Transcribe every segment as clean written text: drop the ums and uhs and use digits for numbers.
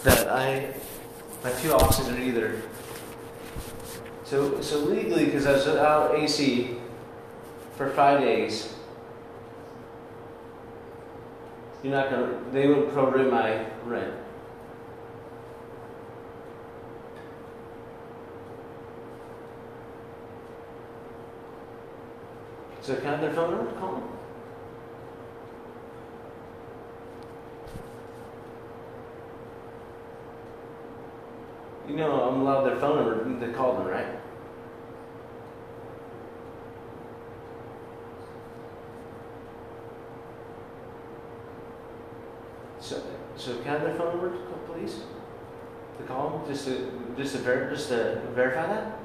that my two oxen are either. So legally, because I was out AC for 5 days, you're not gonna. They wouldn't prorate my rent. So can I have their phone number? Call them. You know I'm allowed their phone number to call them, right? So can I have their phone number, please? To call them, just to verify that.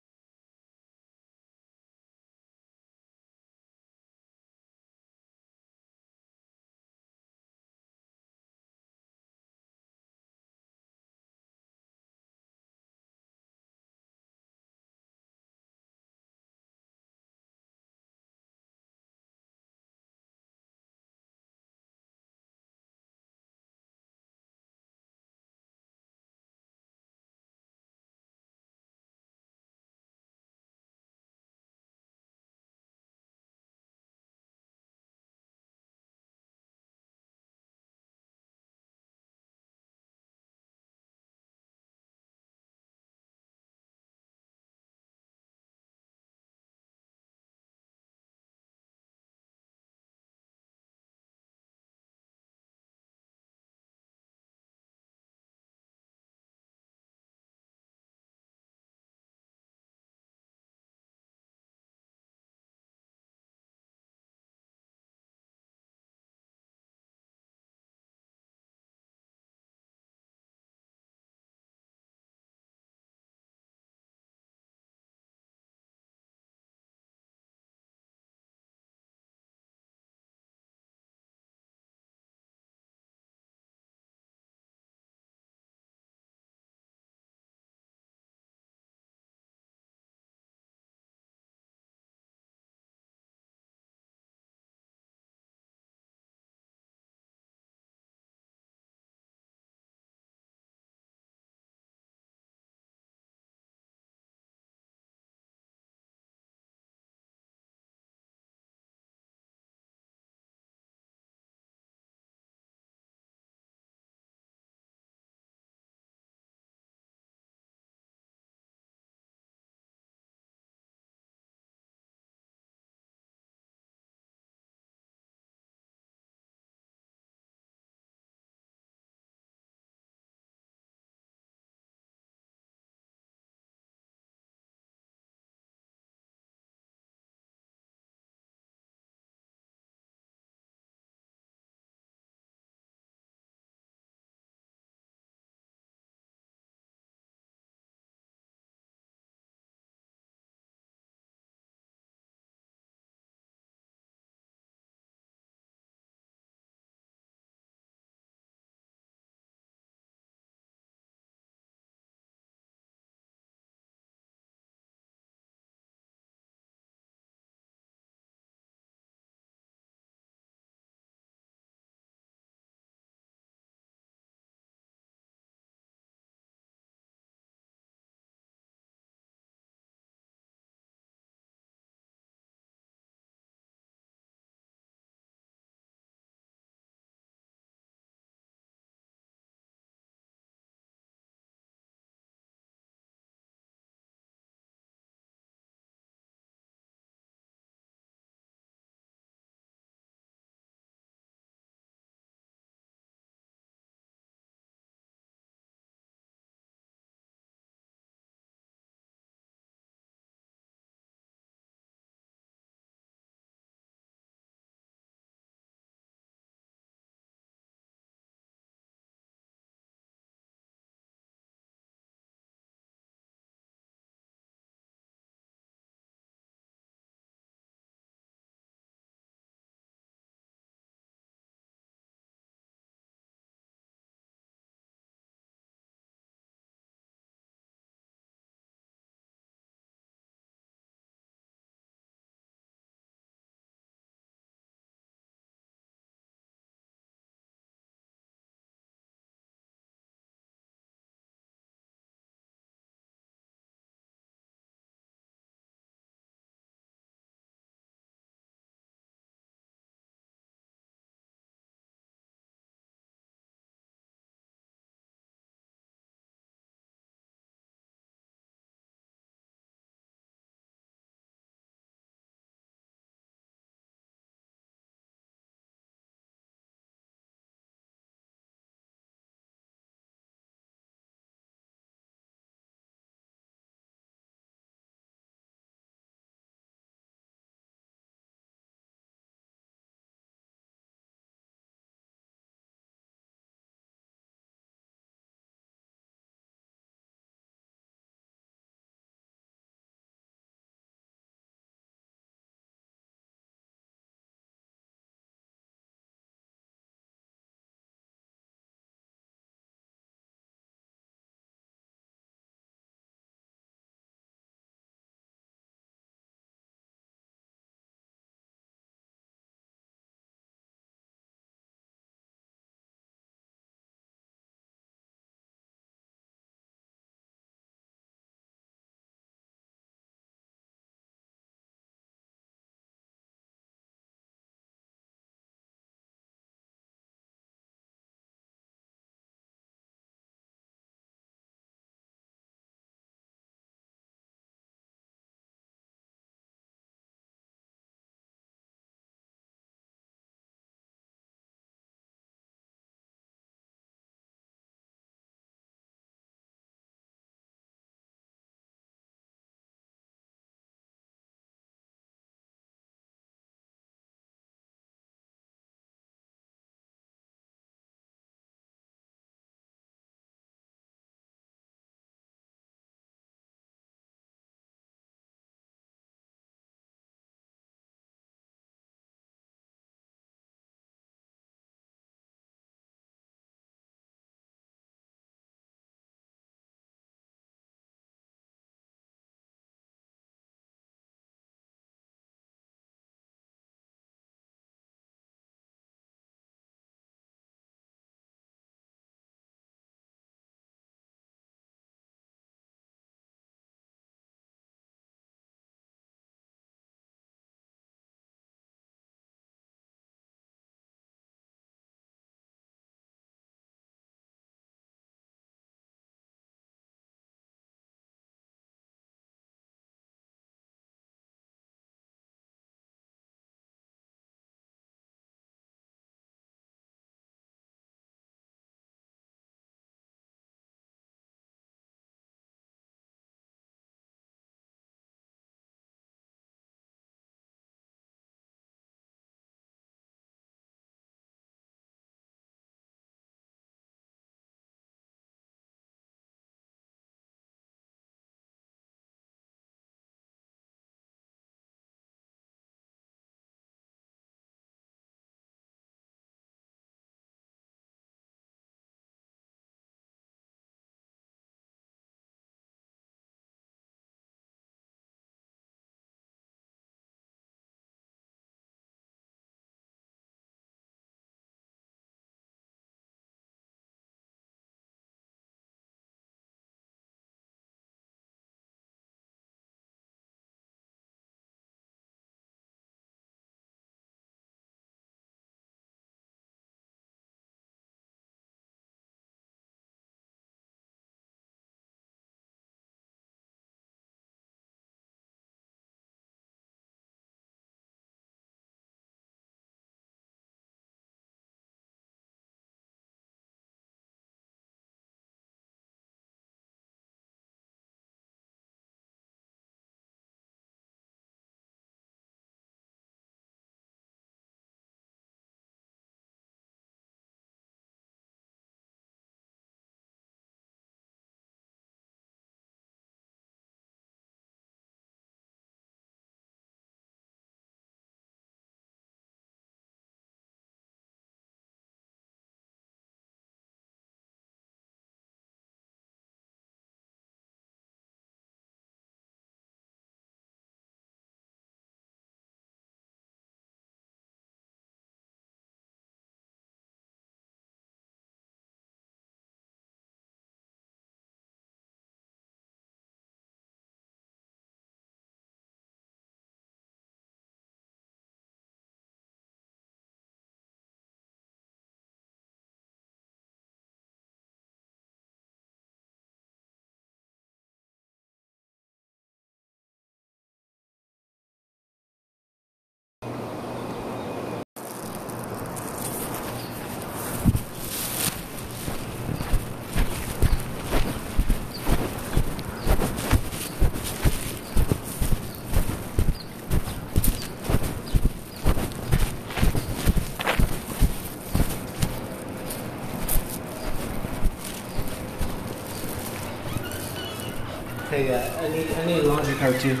Hey, I need a laundry card too.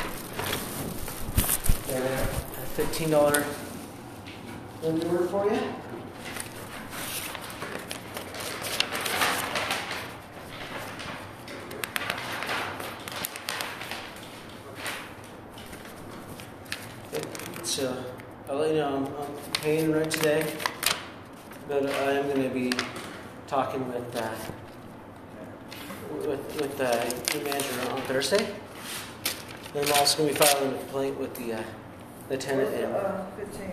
Yeah, a $15 laundry order for you. So I'll let you know I'm paying rent today, but I am going to be talking with the manager on Thursday. And I'm also going to be filing a complaint with the tenant. And 15.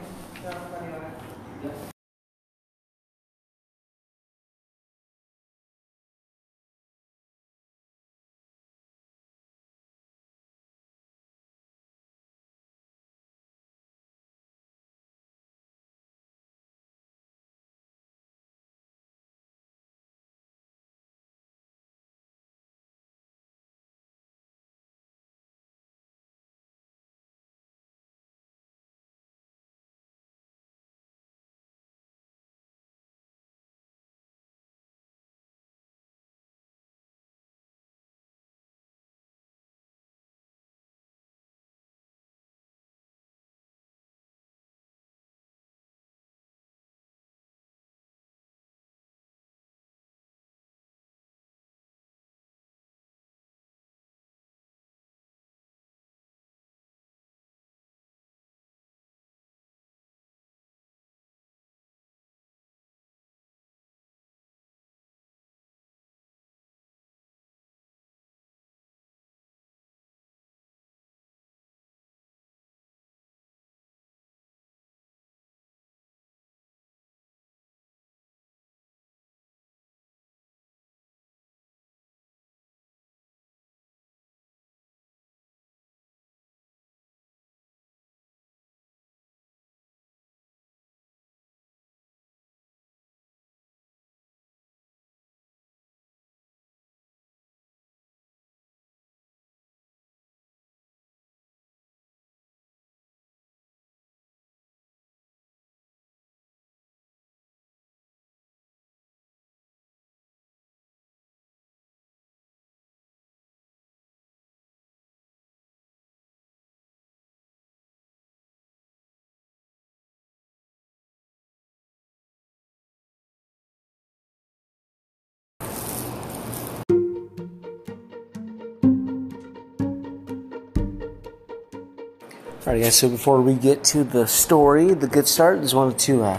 Alright guys, so before we get to the story, the good start, just wanted to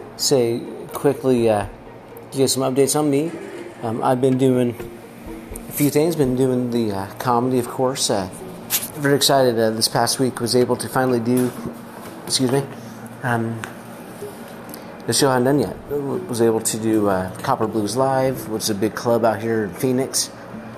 say quickly, give you some updates on me. I've been doing a few things, been doing the comedy, of course. Very excited this past week was able to finally do, the show I hadn't done yet. Was able to do Copper Blues Live, which is a big club out here in Phoenix.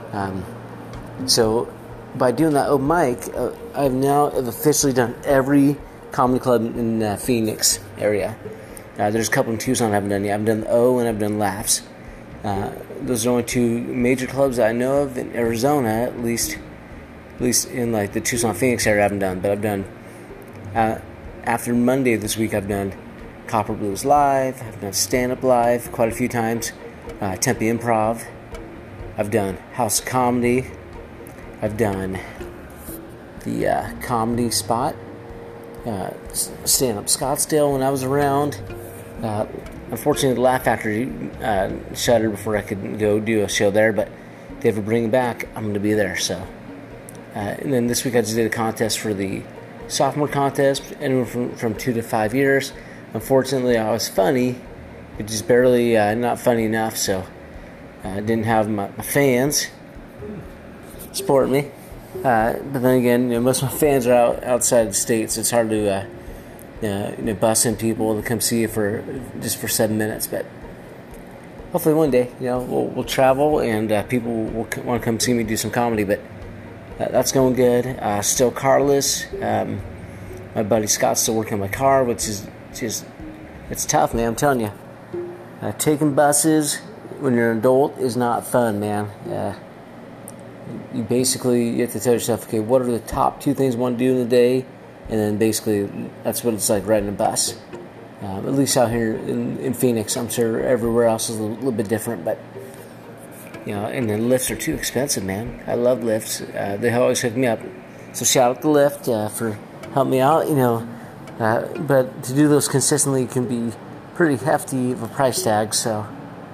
So by doing that open mic, I've now officially done every comedy club in the Phoenix area. There's a couple in Tucson I haven't done yet. I've done the O and I've done Laughs. Those are only two major clubs that I know of in Arizona, at least in like the Tucson, Phoenix area I haven't done. But I've done, after Monday this week, I've done Copper Blues Live. I've done Stand Up Live quite a few times. Tempe Improv. I've done House of Comedy. I've done the Comedy Spot, Stand Up Scottsdale when I was around. Unfortunately, the Laugh Factory shuttered before I could go do a show there, but if they ever bring it back, I'm going to be there. So, and then this week I just did a contest for the sophomore contest, anywhere from 2 to 5 years. Unfortunately, I was funny, but just barely not funny enough, so I didn't have my fans support me. But then again, most of my fans are outside the state, so it's hard to bust in people to come see you for 7 minutes. But hopefully one day, we'll travel and people will want to come see me do some comedy. But that's going good. Still carless. My buddy Scott's still working on my car, which is just, it's tough, man. I'm telling you, taking buses when you're an adult is not fun, man. You have to tell yourself, okay, what are the top 2 things I want to do in the day? And then basically, that's what it's like riding a bus. At least out here in Phoenix. I'm sure everywhere else is a little bit different, but And then lifts are too expensive, man. I love lifts. They always hook me up. So shout out to Lyft for helping me out, but to do those consistently can be pretty hefty of a price tag, so,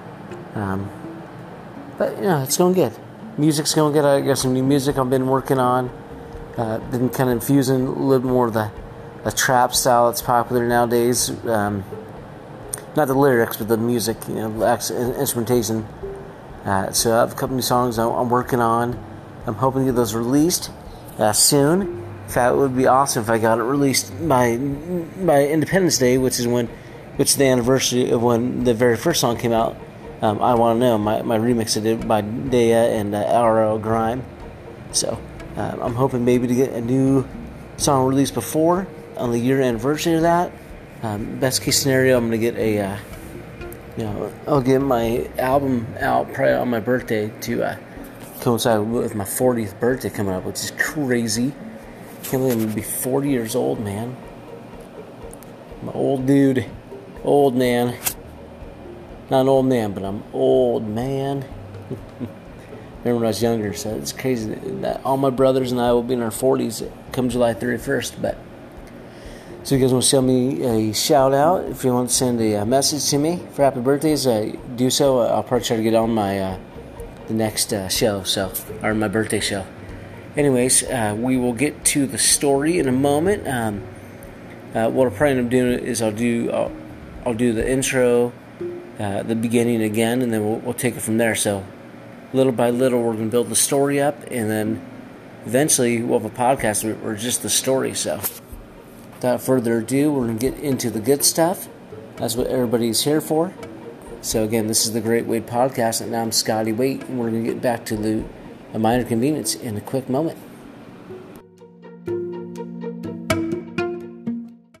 but, it's going good. Music's going good. I got some new music I've been working on. Been kind of infusing a little more of the trap style that's popular nowadays. Not the lyrics, but the music, instrumentation. So I have a couple new songs I'm working on. I'm hoping to get those released soon. In fact, it would be awesome if I got it released by Independence Day, which is the anniversary of when the very first song came out. I Want to Know, my remix I did by Daya and RL Grime. So I'm hoping maybe to get a new song released before on the year anniversary of that. Best case scenario, I'm going to get I'll get my album out probably on my birthday to coincide with my 40th birthday coming up, which is crazy. Can't believe I'm going to be 40 years old, man. I'm an old dude. Old man. Not an old man, but I'm old, man. Remember when I was younger, so it's crazy that all my brothers and I will be in our 40s come July 31st. But so you guys want to send me a shout out, if you want to send a message to me for happy birthdays, do so. I'll probably try to get on my the next show, or my birthday show. Anyways, we will get to the story in a moment. What I'll probably end up doing is I'll do the intro, the beginning again, and then we'll take it from there. So little by little, we're going to build the story up, and then eventually we'll have a podcast or just the story. So without further ado, we're going to get into the good stuff. That's what everybody's here for. So again, this is the Great Wade Podcast, and I'm Scotty Wade, and we're going to get back to a minor convenience in a quick moment.